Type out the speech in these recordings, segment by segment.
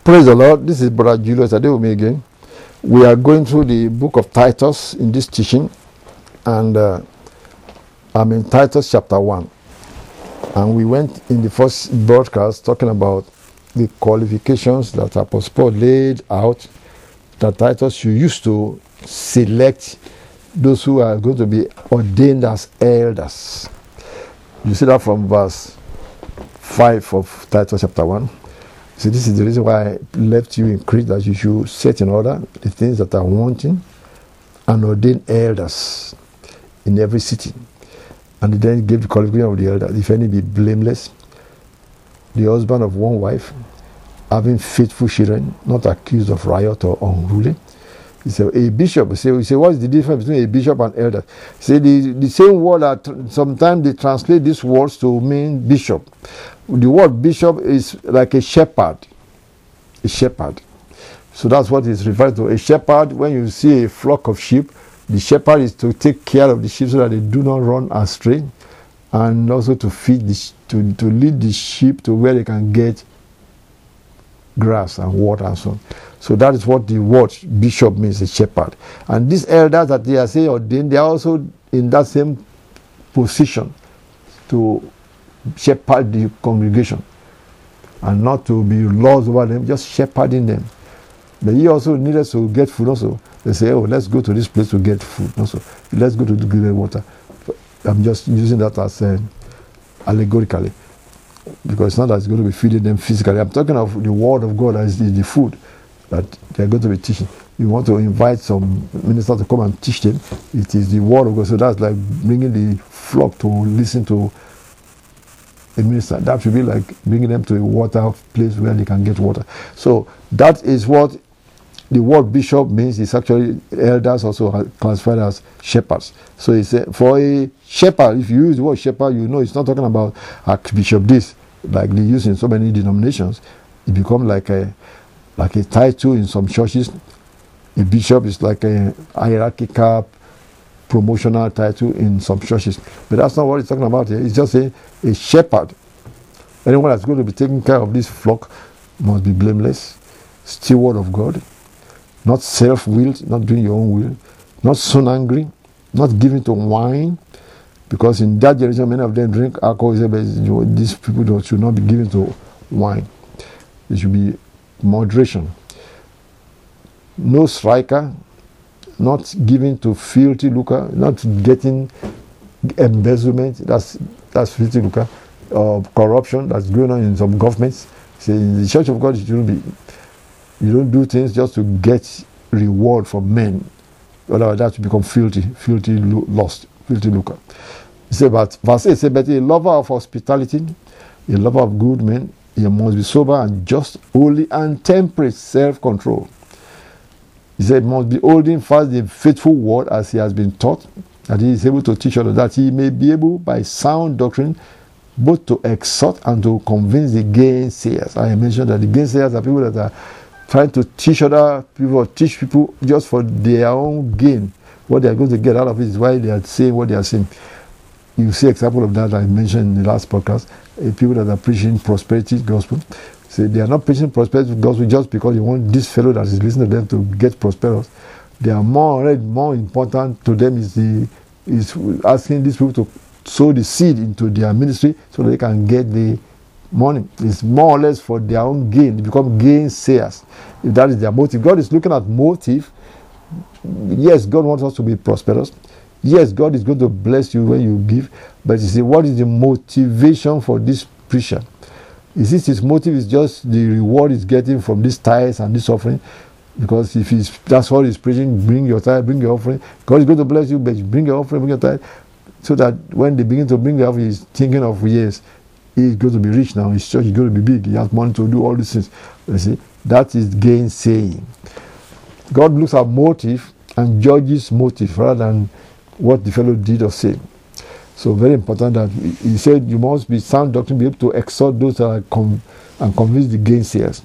Praise the Lord. This is Brother Julius Ade with me again. We are going through the book of Titus in this teaching, and I'm in Titus chapter 1. And we went in the first broadcast talking about the qualifications that Apostle Paul laid out, that Titus should use to select those who are going to be ordained as elders. You see that from verse 5 of Titus chapter 1. So this is the reason why I left you in Crete, that you should set in order the things that are wanting and ordain elders in every city. And then give the qualification of the elder. If any be blameless, the husband of one wife, having faithful children, not accused of riot or unruly. He said, a bishop, we say, what is the difference between a bishop and elder? Say the same word that sometimes they translate these words to mean bishop. The word bishop is like a shepherd. A shepherd. So that's what it's referred to. A shepherd, when you see a flock of sheep, the shepherd is to take care of the sheep so that they do not run astray, and also to feed to lead the sheep to where they can get grass and water and so on. So that is what the word bishop means, a shepherd. And these elders that they are saying ordained, they are also in that same position to shepherd the congregation and not to be lords over them, just shepherding them. But he also needed to get food also. They say, oh, let's go to this place to get food also. Let's go to get water. I'm just using that as allegorically, because it's not that it's going to be feeding them physically. I'm talking of the word of God as the food that they're going to be teaching. You want to invite some minister to come and teach them. It is the word of God. So that's like bringing the flock to listen to a minister. That should be like bringing them to a water place where they can get water. So that is what the word bishop means. It's actually elders also are classified as shepherds. So it's for a shepherd, if you use the word shepherd, you know it's not talking about archbishop this, like they use in so many denominations. It becomes like a title in some churches. A bishop is like a hierarchical promotional title in some churches. But that's not what it's talking about here. It's just a shepherd. Anyone that's going to be taking care of this flock must be blameless, steward of God, not self-willed, not doing your own will, not soon angry, not given to wine, because in that generation many of them drink alcohol. But these people should not be given to wine. There should be moderation. No striker, not given to filthy lucre, not getting embezzlement, that's filthy lucre, corruption that's going on in some governments. So in the Church of God, you don't do things just to get reward from men. Otherwise that will become filthy lust, filthy lucre. He said, but verse 8 said, but a lover of hospitality, a lover of good men, he must be sober and just, holy and temperate, self-control. He said, must be holding fast the faithful word as he has been taught, that he is able to teach others, that he may be able by sound doctrine both to exhort and to convince the gainsayers. I mentioned that the gainsayers are people that are trying to teach other people, or teach people just for their own gain. What they are going to get out of it is why they are saying what they are saying. You see example of that I mentioned in the last podcast. People that are preaching prosperity gospel. So they are not preaching prosperity gospel just because you want this fellow that is listening to them to get prosperous. They are more important to them is asking these people to sow the seed into their ministry so that they can get the money. It's more or less for their own gain. They become gainsayers if that is their motive. God is looking at motive. Yes, God wants us to be prosperous. Yes, God is going to bless you when you give. But you see, what is the motivation for this preacher? Is it his motive is just the reward he's getting from these tithes and this offering? Because if that's all he's preaching, bring your tithe, bring your offering. God is going to bless you, but bring your offering, bring your tithe. So that when they begin to bring the offering, he's thinking of, yes, he's going to be rich now. His church is going to be big. He has money to do all these things. You see, that is gainsaying. God looks at motive and judges motive rather than what the fellow did or said. So very important that he said you must be sound doctrine, be able to exhort those that are and convince the gainsayers.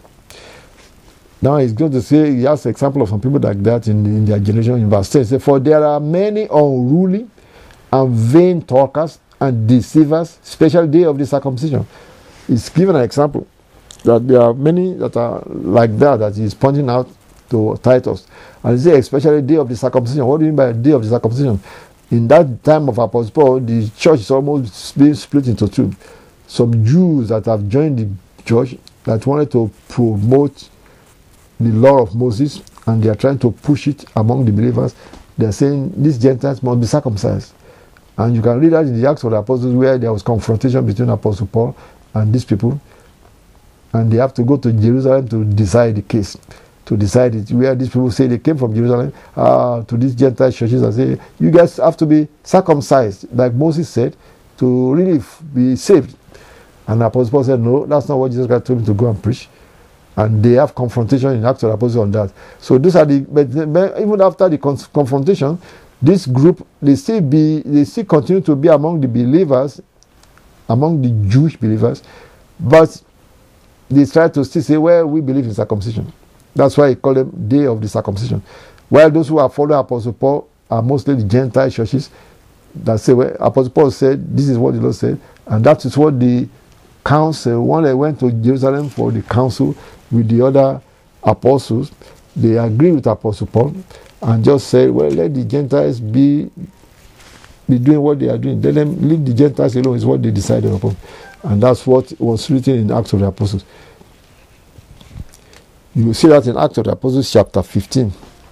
Now he's going to say, he has an example of some people like that in their generation. In verse 10, he said, for there are many unruly and vain talkers and deceivers, special day of the circumcision. He's given an example. that there are many that are like that he's pointing out to Titus. And he says, especially the day of the circumcision. What do you mean by the day of the circumcision? In that time of Apostle Paul, the church is almost being split into two. Some Jews that have joined the church that wanted to promote the law of Moses, and they are trying to push it among the believers. They are saying these Gentiles must be circumcised. And you can read that in the Acts of the Apostles, where there was confrontation between Apostle Paul and these people. And they have to go to Jerusalem to decide the case. To decide it, where these people say they came from Jerusalem to these Gentile churches and say, you guys have to be circumcised, like Moses said, to really be saved. And Apostle Paul said, no, that's not what Jesus Christ told me to go and preach. And they have confrontation in Acts of the Apostles on that. So these are but even after the confrontation, this group, they still continue to be among the believers, among the Jewish believers, but they try to still say, well, we believe in circumcision. That's why he called them Day of the Circumcision. While those who are following Apostle Paul are mostly the Gentile churches that say, well, Apostle Paul said, this is what the Lord said, and that is what the council, when they went to Jerusalem for the council with the other apostles, they agreed with Apostle Paul and just said, well, let the Gentiles be doing what they are doing. Let them leave the Gentiles alone, is what they decided upon. And that's what was written in Acts of the Apostles. You will see that in Acts of the Apostles chapter 15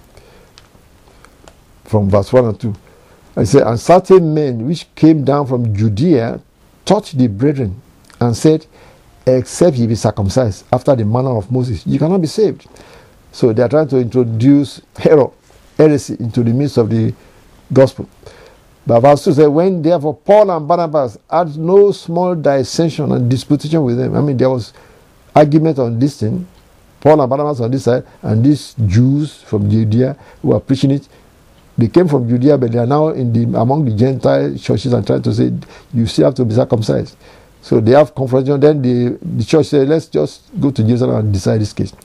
from verse 1 and 2. I say, and certain men which came down from Judea taught the brethren and said, except ye be circumcised after the manner of Moses, you cannot be saved. So they are trying to introduce heresy into the midst of the gospel. But verse 2 says, when therefore Paul and Barnabas had no small dissension and disputation with them. I mean, there was argument on this thing. Paul and Barnabas on this side, and these Jews from Judea who are preaching it, they came from Judea, but they are now among the Gentile churches and trying to say, you still have to be circumcised. So they have confrontation. Then the church said, let's just go to Jerusalem and decide this case.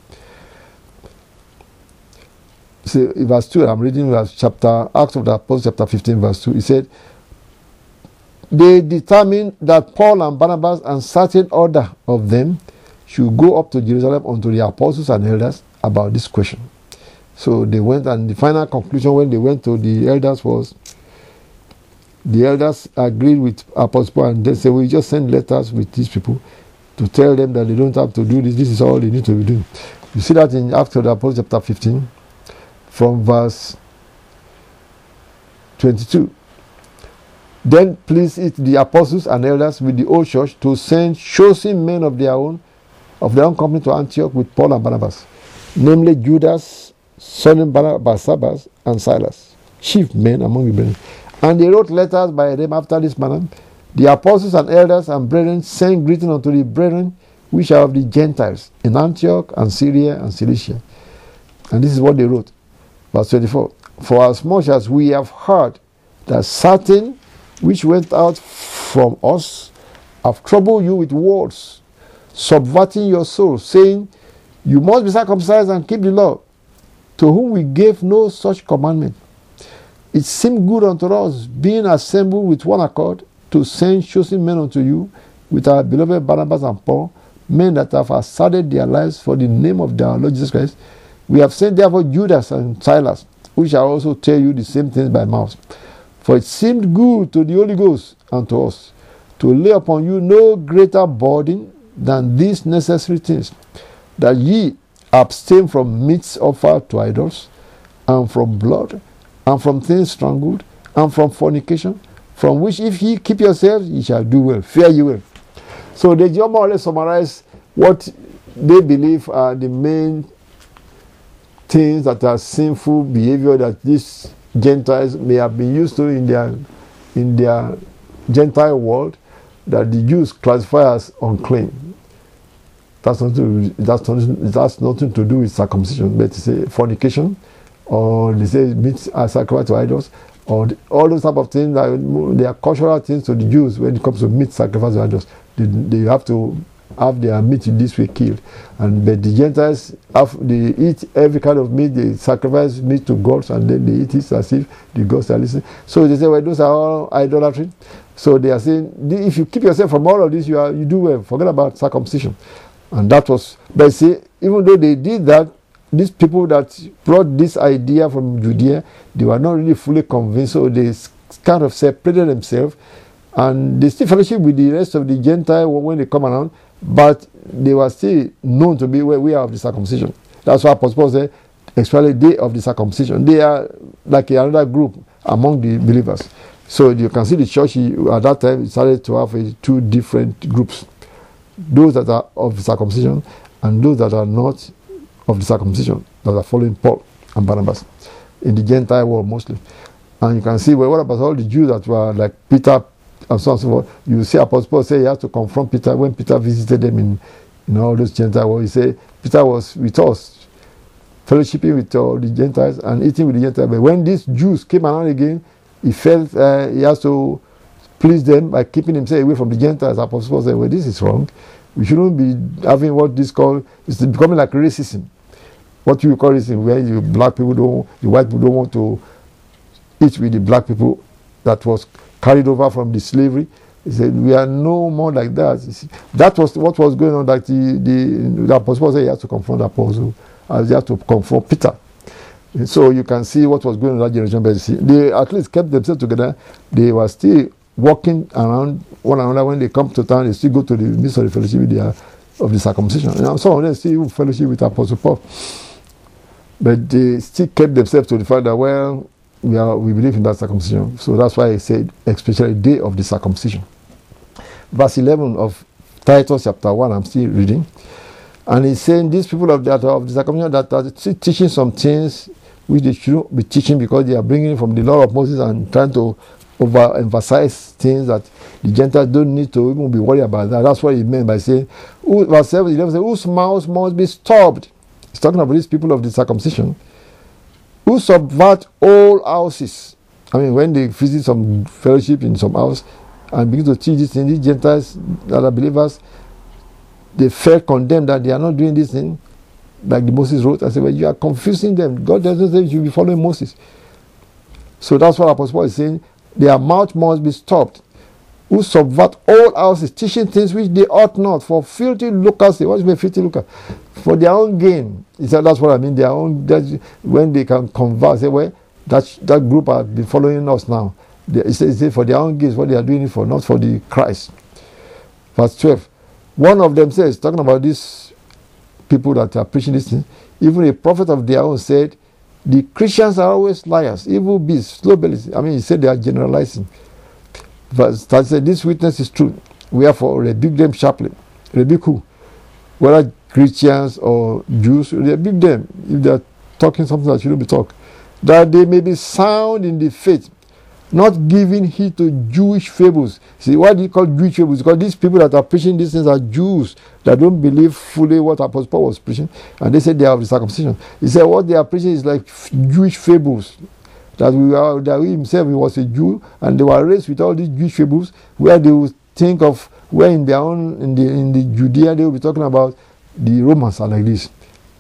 So in verse 2, I'm reading Acts of the Apostles chapter 15, verse 2. It said, they determined that Paul and Barnabas and certain other of them should go up to Jerusalem unto the apostles and elders about this question. So they went, and the final conclusion when they went to the elders was, the elders agreed with Apostle Paul, and they said, we just send letters with these people to tell them that they don't have to do this. This is all they need to be doing. You see that in Acts of the Apostles chapter 15 from verse 22. Then please it the apostles and elders with the whole church to send chosen men of their own company to Antioch with Paul and Barnabas, namely Judas, son of Barsabbas, and Silas, chief men among the brethren. And they wrote letters by them after this manner. The apostles and elders and brethren send greeting unto the brethren which are of the Gentiles in Antioch and Syria and Cilicia. And this is what they wrote. Verse 24. For as much as we have heard that certain which went out from us have troubled you with words, subverting your soul, saying, you must be circumcised and keep the law, to whom we gave no such commandment. It seemed good unto us, being assembled with one accord, to send chosen men unto you, with our beloved Barnabas and Paul, men that have hazarded their lives for the name of our Lord Jesus Christ. We have sent therefore Judas and Silas, who shall also tell you the same things by mouth. For it seemed good to the Holy Ghost and to us, to lay upon you no greater burden than these necessary things, that ye abstain from meats offered to idols, and from blood, and from things strangled, and from fornication, from which if ye keep yourselves, ye shall do well, fare ye well. So they just more or less summarize what they believe are the main things that are sinful behavior that these Gentiles may have been used to in their Gentile world, that the Jews classify as unclean. That's nothing to do with circumcision, but they say fornication, or they say meat are sacrificed to idols, or all those type of things. They are cultural things to the Jews when it comes to meat sacrificed to idols. They have to have their meat in this way killed, but the Gentiles they eat every kind of meat. They sacrifice meat to gods, and then they eat it as if the gods are listening. So they say, well, those are all idolatry. So they are saying, if you keep yourself from all of this, you do well. Forget about circumcision. And that was, but see, even though they did that, these people that brought this idea from Judea, they were not really fully convinced, so they kind of separated themselves, and they still fellowship with the rest of the Gentiles when they come around, but they were still known to be where we are of the circumcision. That's why Apostle Paul said, especially day of the circumcision. They are like another group among the believers. So you can see the church at that time started to have two different groups. Those that are of the circumcision and those that are not of the circumcision, that are following Paul and Barnabas in the Gentile world mostly. And you can see, well, what about all the Jews that were like Peter and so on and so forth? You see Apostle Paul say he had to confront Peter when Peter visited them in all those Gentile world. He said Peter was with us, fellowshipping with all the Gentiles and eating with the Gentiles. But when these Jews came around again, he felt he has to please them by keeping himself away from the Gentiles. Apostle Paul said, well, this is wrong. We shouldn't be having what this called, it's becoming like racism. What you call racism, where the black people the white people don't want to eat with the black people that was carried over from the slavery. He said, we are no more like that. You see, that was what was going on, that the Apostle Paul said he had to confront the Apostle, as he had to confront Peter. And so you can see what was going on in that generation. But see, they at least kept themselves together. They were still walking around one another. When they come to town, they still go to the midst of the fellowship of the circumcision. And some of them still fellowship with Apostle Paul. But they still kept themselves to the fact that, well, we believe in that circumcision. So that's why I said, especially day of the circumcision. Verse 11 of Titus chapter 1, I'm still reading. And he's saying these people of the circumcision that are still teaching some things which they shouldn't be teaching, because they are bringing from the law of Moses and trying to overemphasize things that the Gentiles don't need to even be worried about that. That's what he meant by saying, verse 11 says, whose mouths must be stopped. He's talking about these people of the circumcision, who subvert all houses. I mean, when they visit some fellowship in some house and begin to teach this thing, these Gentiles that are believers, they felt condemned that they are not doing this thing like the Moses wrote. I said, well, you are confusing them. God doesn't say you should be following Moses. So that's what Apostle Paul is saying. Their mouth must be stopped, who subvert all houses, teaching things which they ought not, for filthy lucre. What is filthy lucre? For their own gain. He said, that's what I mean. Their own, when they can converse, say, well, that group has been following us now. He said for their own gain, what they are doing it for, not for the Christ. Verse 12. One of them says, talking about these people that are preaching this thing, even a prophet of their own said, the Christians are always liars, evil beasts, slow bellies. I mean, he said they are generalizing. Verse 13 said, this witness is true. Wherefore, rebuke them sharply. Rebuke who? Whether Christians or Jews, rebuke them if they are talking something that shouldn't be talked. That they may be sound in the faith, not giving heed to Jewish fables. See, why do you call Jewish fables? Because these people that are preaching these things are Jews that don't believe fully what Apostle Paul was preaching, and they said they are of the circumcision. He said what they are preaching is like Jewish fables. That he himself was a Jew, and they were raised with all these Jewish fables, where they would think of where in their own in the Judea they will be talking about the Romans are like this.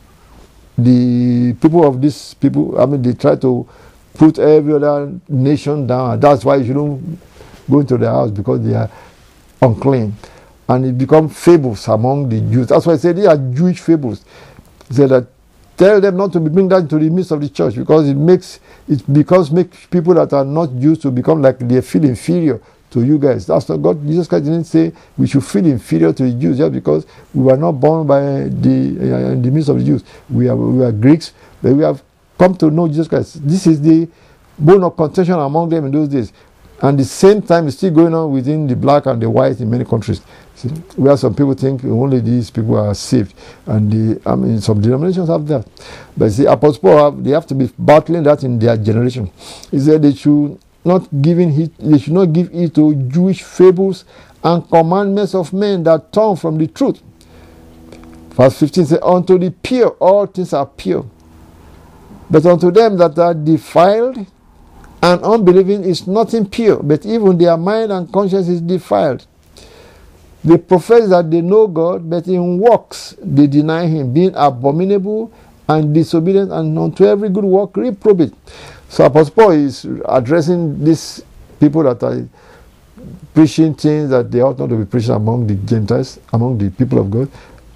The people of these people, I mean, they try to put every other nation down. That's why you shouldn't go into their house, because they are unclean. And it becomes fables among the Jews. That's why I said they are Jewish fables. He said that tell them not to bring that into the midst of the church, because it makes people that are not Jews to become like they feel inferior to you guys. That's not God. Jesus Christ didn't say we should feel inferior to the Jews just because we were not born by in the midst of the Jews. We are Greeks, but we have come to know Jesus Christ. This is the bone of contention among them in those days. And the same time is still going on within the black and the white in many countries. See, where some people think only these people are saved. And some denominations have that. But see, Apostle Paul, they have to be battling that in their generation. He said they should not give heed to Jewish fables and commandments of men that turn from the truth. Verse 15 says, unto the pure all things are pure. But unto them that are defiled and unbelieving is nothing pure, but even their mind and conscience is defiled. They profess that they know God, but in works they deny him, being abominable and disobedient, and unto every good work reprobate. So Apostle Paul is addressing these people that are preaching things that they ought not to be preaching among the Gentiles, among the people of God.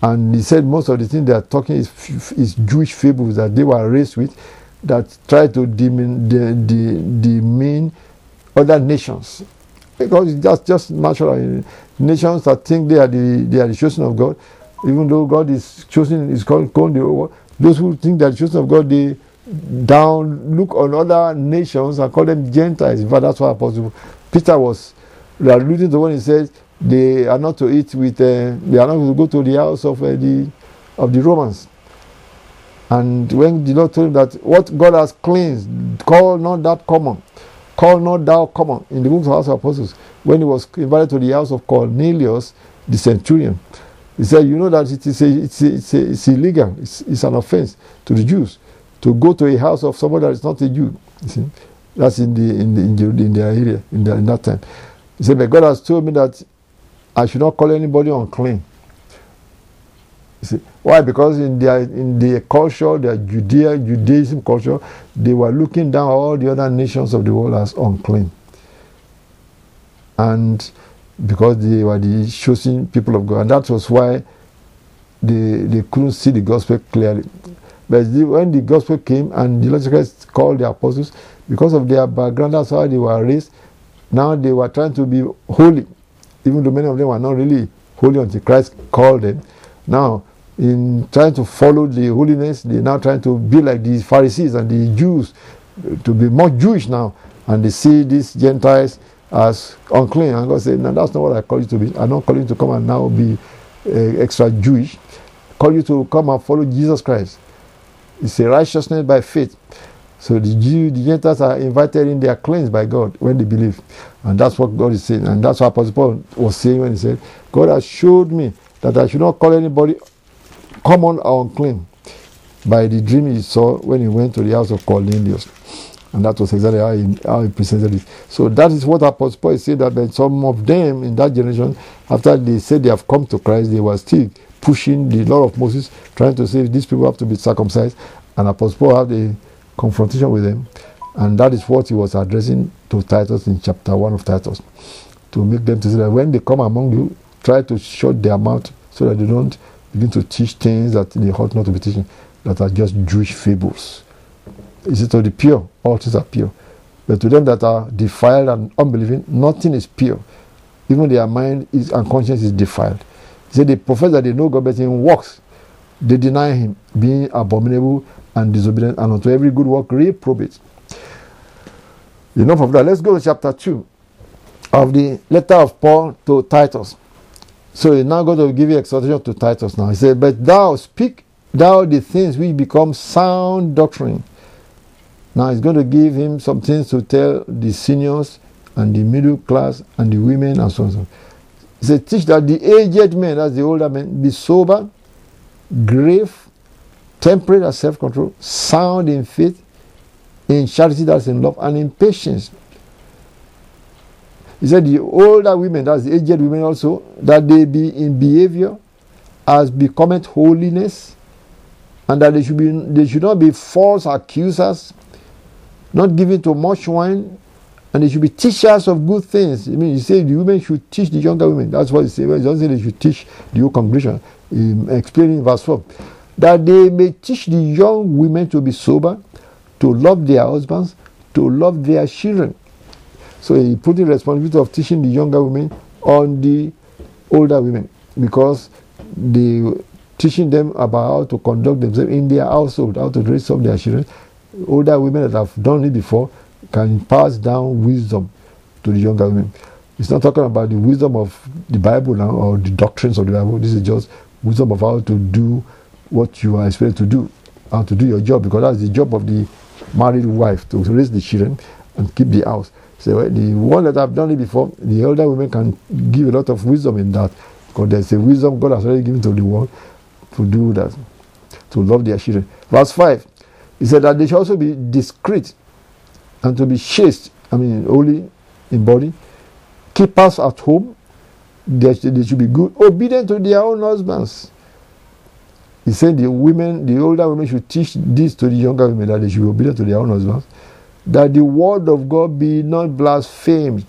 And he said most of the things they are talking is Jewish fables that they were raised with, that try to demean other nations, because that's just natural. Nations that think they are the chosen of God, even though God is chosen, is called those who think they are the chosen of God, they down look on other nations and call them Gentiles. In fact, that's why Apostle Peter was alluding to when he said they are not to eat with, they are not to go to the house of the Romans. And when the Lord told him that what God has cleansed, call not that common, call not thou common, in the book of Acts of Apostles, when he was invited to the house of Cornelius, the centurion, he said, you know that it's illegal, it's an offense to the Jews to go to a house of somebody that is not a Jew. You see, that's in their area in that time. He said, but God has told me that I should not call anybody unclean. You see, why? Because in their culture, their Judaism culture, they were looking down all the other nations of the world as unclean. And because they were the chosen people of God, and that was why they couldn't see the gospel clearly. But when the gospel came and the Lord Jesus Christ called the apostles, because of their background, that's how they were raised. Now they were trying to be holy, even though many of them were not really holy until Christ called them. Now, in trying to follow the holiness, they're now trying to be like the Pharisees and the Jews, to be more Jewish now. And they see these Gentiles as unclean. And God said, no, that's not what I call you to be. I'm not calling you to come and now be extra Jewish. I call you to come and follow Jesus Christ. It's a righteousness by faith. So the Gentiles are invited in, they are cleansed by God when they believe. And that's what God is saying. And that's what Apostle Paul was saying when he said, God has showed me that I should not call anybody common or unclean by the dream he saw when he went to the house of Cornelius. And that was exactly how he presented it. So that is what Apostle Paul said, that some of them in that generation, after they said they have come to Christ, they were still pushing the law of Moses, trying to say these people have to be circumcised. And Apostle Paul had a confrontation with them. And that is what he was addressing to Titus in chapter 1 of Titus, to make them to say that when they come among you, try to shut their mouth so that they don't begin to teach things that they ought not to be teaching, that are just Jewish fables. Is it to the pure? All things are pure. But to them that are defiled and unbelieving, nothing is pure. Even their mind and conscience is defiled. He said they profess that they know God, but in works they deny him, being abominable and disobedient, and unto every good work reprobate. Enough of that. Let's go to chapter 2 of the letter of Paul to Titus. So he's now going to give you exhortation to Titus now. He said, but thou speak thou the things which become sound doctrine. Now he's going to give him some things to tell the seniors and the middle class and the women and so on. So he said, teach that the aged men, that's the older men, be sober, grave, temperate and self-control, sound in faith, in charity, that's in love, and in patience. He said the older women, that's the aged women also, that they be in behavior as becometh holiness, and that they should not be false accusers, not given to much wine, and they should be teachers of good things. I mean, he said the women should teach the younger women. That's what he said. He doesn't say they should teach the whole congregation. Explaining verse 4. That they may teach the young women to be sober, to love their husbands, to love their children. So he put the responsibility of teaching the younger women on the older women, because they teaching them about how to conduct themselves in their household, how to raise up their children. Older women that have done it before can pass down wisdom to the younger women. It's not talking about the wisdom of the Bible now or the doctrines of the Bible. This is just wisdom of how to do what you are expected to do, how to do your job, because that's the job of the married wife, to raise the children and keep the house. So the one that have done it before, the elder women can give a lot of wisdom in that, because there's a wisdom God has already given to the world to do that, to love their children. Verse 5, he said that they should also be discreet and to be chaste, holy in body, keepers at home, they should be good, obedient to their own husbands. He said the older women should teach this to the younger women, that they should be obedient to their own husbands, that the word of God be not blasphemed.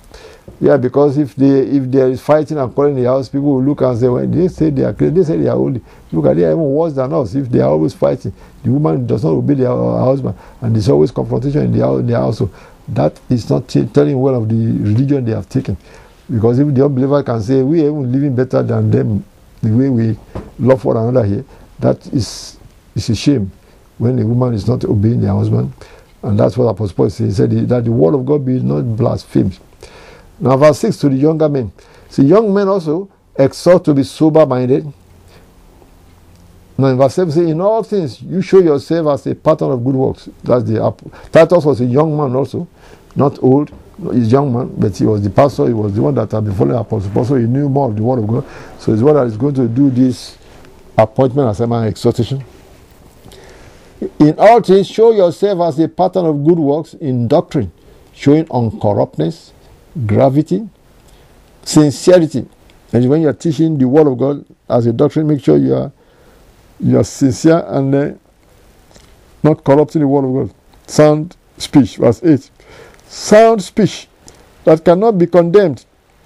Yeah, because if there is fighting and quarreling in the house, people will look and say, well, they say they are holy. Look at, they are even worse than us. If they are always fighting, the woman does not obey their husband, and there's always confrontation in their household. That is not telling well of the religion they have taken. Because if the unbeliever can say, we are even living better than them, the way we love one another here, that is a shame when a woman is not obeying their husband. And that's what Apostle Paul said. He said that the word of God be not blasphemed. Now verse 6 to the younger men. See, young men also exhort to be sober-minded. Now in verse 7 say, in all things you show yourself as a pattern of good works. That's the Titus was a young man also, not old. He's a young man, but he was the pastor. He was the one that had been following Apostle Paul, so he knew more of the word of God. So he's the one that is going to do this appointment as an exhortation. In all things show yourself as a pattern of good works in doctrine, showing uncorruptness, gravity, sincerity. And when you are teaching the word of God as a doctrine, make sure you are sincere and not corrupting the word of God. Sound speech, verse 8. Sound speech that cannot be condemned,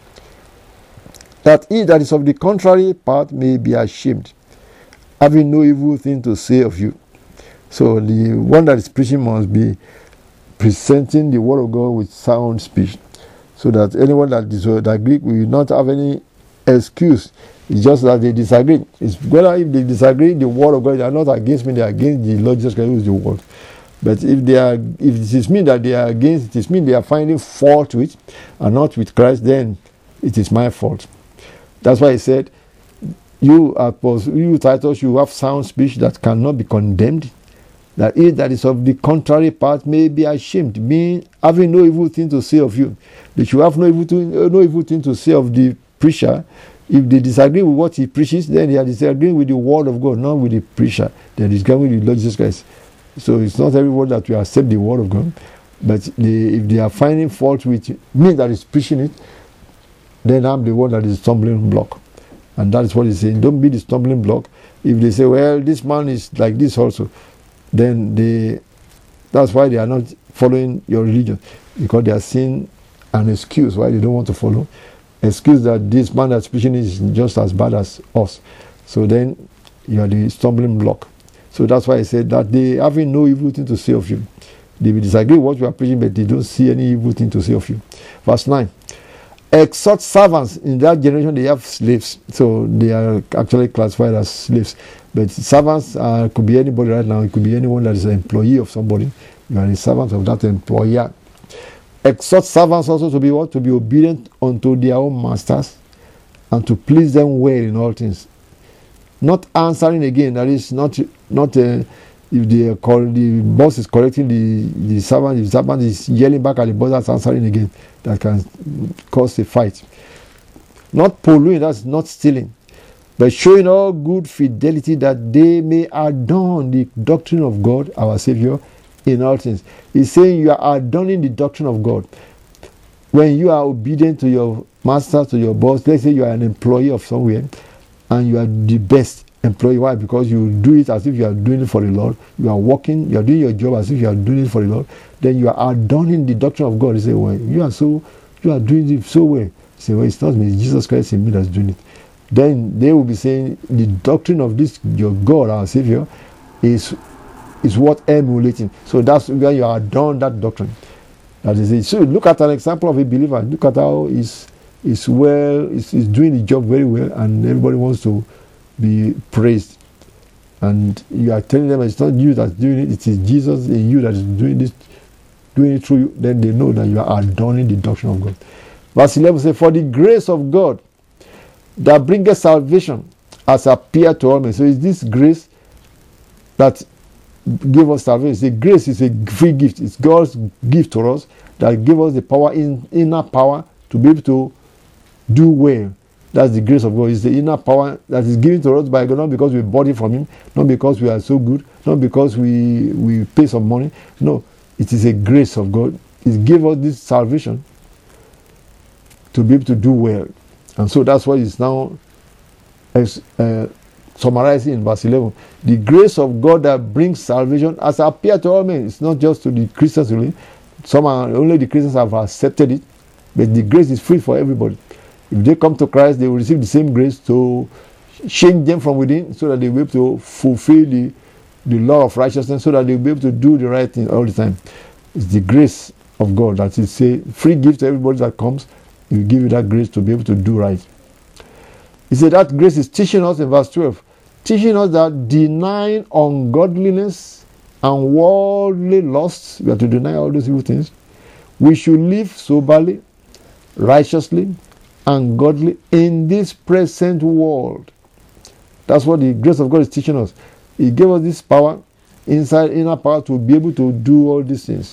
that he that is of the contrary part may be ashamed, having no evil thing to say of you. So the one that is preaching must be presenting the word of God with sound speech, so that anyone that disagrees will not have any excuse. It's just that they disagree. It's whether if they disagree, the word of God, they are not against me, they are against the Lord Jesus Christ, who is the word. But if it is me that they are against, it is me they are finding fault with, and not with Christ, then it is my fault. That's why he said, you Titus, you have sound speech that cannot be condemned, that he that is of the contrary part may be ashamed, meaning having no evil thing to say of you. They should have no evil thing to say of the preacher. If they disagree with what he preaches, then they are disagreeing with the word of God, not with the preacher. They are disagreeing with the Lord Jesus Christ. So it's not everyone that will accept the word of God. But if they are finding fault with me that is preaching it, then I'm the one that is stumbling block. And that is what he's saying. Don't be the stumbling block. If they say, well, this man is like this also, then that's why they are not following your religion, because they are seeing an excuse why they don't want to follow. Excuse that this man that's preaching is just as bad as us. So then you are the stumbling block. So that's why I said that they having no evil thing to say of you. They will disagree with what you are preaching, but they don't see any evil thing to say of you. Verse 9. Exhort servants. In that generation they have slaves, so they are actually classified as slaves. But servants could be anybody right now. It could be anyone that is an employee of somebody. You are a servant of that employer. Exhort servants also to be what? To be obedient unto their own masters, and to please them well in all things. Not answering again. That is not if they call the boss is correcting the servant is yelling back at the boss that's answering again. That can cause a fight. Not polluting, that's not stealing, but showing all good fidelity, that they may adorn the doctrine of God our Savior in all things. He's saying you are adorning the doctrine of God when you are obedient to your master, to your boss. Let's say you are an employee of somewhere and you are the best employee. Why? Because you do it as if you are doing it for the Lord. You are working, you are doing your job as if you are doing it for the Lord. Then you are adorning the doctrine of God. You say, well, you are doing it so well. You say, well, it's not me, it's Jesus Christ in me that's doing it. Then they will be saying the doctrine of this your God, our Savior, is what emulating. So that's where you adorn that doctrine. That is it. So look at an example of a believer. Look at how he's doing the job very well, and everybody wants to be praised. And you are telling them it's not you that's doing it, it is Jesus in you that is doing it through you. Then they know that you are adorning the doctrine of God. Verse 11 says, for the grace of God that bringeth salvation has appeared to all men. So it's this grace that give us salvation. The grace is a free gift. It's God's gift to us that gives us the power, inner power, to be able to do well. That's the grace of God. It's the inner power that is given to us by God, not because we bought it from Him, not because we are so good, not because we pay some money. No, it is a grace of God. It gives us this salvation to be able to do well. And so that's why it's now summarizing in verse 11. The grace of God that brings salvation has appeared to all men. It's not just to the Christians only. Only the Christians have accepted it. But the grace is free for everybody. If they come to Christ, they will receive the same grace to change them from within, so that they will be able to fulfill the law of righteousness, so that they will be able to do the right thing all the time. It's the grace of God that is a free gift to everybody that comes. He will give you that grace to be able to do right. He said that grace is teaching us in verse 12, teaching us that denying ungodliness and worldly lusts, we have to deny all those evil things, we should live soberly, righteously, and godly in this present world. That's what the grace of God is teaching us. He gave us this power, inner power, to be able to do all these things.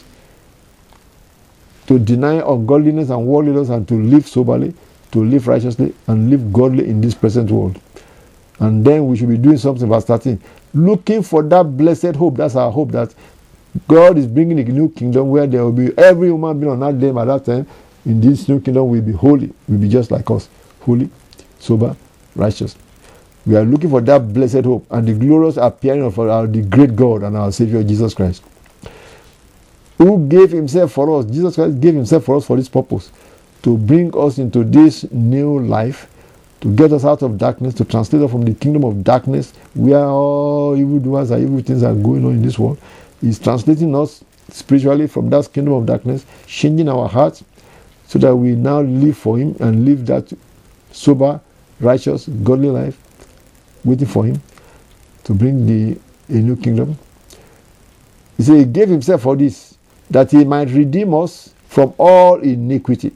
To deny ungodliness and worldliness, and to live soberly, to live righteously, and live godly in this present world. And then we should be doing something, verse 13. Looking for that blessed hope. That's our hope, that God is bringing a new kingdom where there will be every human being on that day, at that time, in this new kingdom will be holy, will be just like us. Holy, sober, righteous. We are looking for that blessed hope and the glorious appearing of the great God and our Savior Jesus Christ, who gave himself for us. Jesus Christ gave himself for us for this purpose, to bring us into this new life, to get us out of darkness, to translate us from the kingdom of darkness, where all evildoers and evil things are going on in this world. He's translating us spiritually from that kingdom of darkness, changing our hearts, so that we now live for him and live that sober, righteous, godly life, waiting for him to bring a new kingdom. He said he gave himself for this, that he might redeem us from all iniquity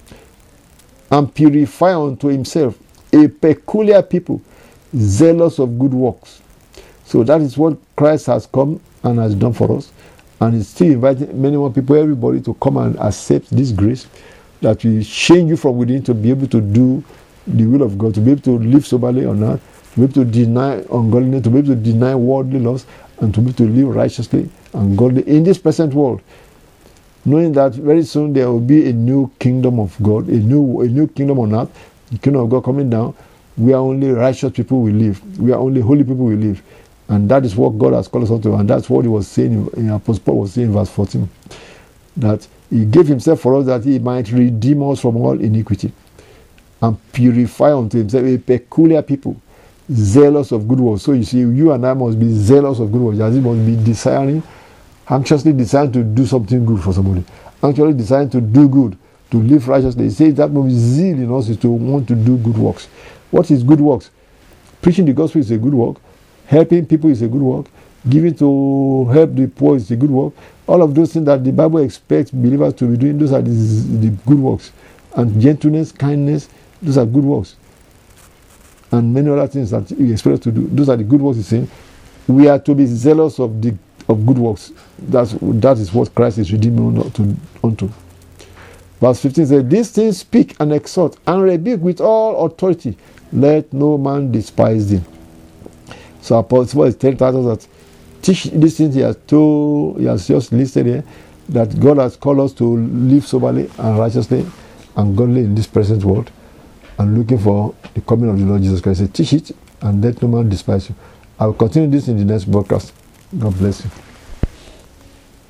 and purify unto himself a peculiar people, zealous of good works. So that is what Christ has come and has done for us, and he's still inviting many more people, everybody, to come and accept this grace that will change you from within, to be able to do the will of God, to be able to live soberly on earth, to be able to deny ungodliness, to be able to deny worldly lust, and to be able to live righteously and godly in this present world, knowing that very soon there will be a new kingdom of God, a new kingdom on earth, the kingdom of God coming down, where only righteous people will live, where only holy people will live. And that is what God has called us unto, and that's what he was saying, Apostle Paul was saying in verse 14, that he gave himself for us that he might redeem us from all iniquity and purify unto himself a peculiar people, zealous of good works. So you see, you and I must be zealous of good works, as it must be desiring, anxiously desiring to do something good for somebody, actually desiring to do good, to live righteously. He says that must be zeal in us, is to want to do good works. What is good works? Preaching the gospel is a good work. Helping people is a good work. Giving to help the poor is a good work. All of those things that the Bible expects believers to be doing, those are the good works. And gentleness, kindness, those are good works. And many other things that we expect us to do, those are the good works he's saying. We are to be zealous of good works. That is what Christ is redeeming unto. Verse 15 says, these things speak and exhort and rebuke with all authority. Let no man despise thee. So Apostle Paul is telling us that teach these things he has just listed here, that God has called us to live soberly and righteously and godly in this present world, and looking for the coming of the Lord Jesus Christ. He said, teach it and let no man despise you. I will continue this in the next broadcast. God bless you.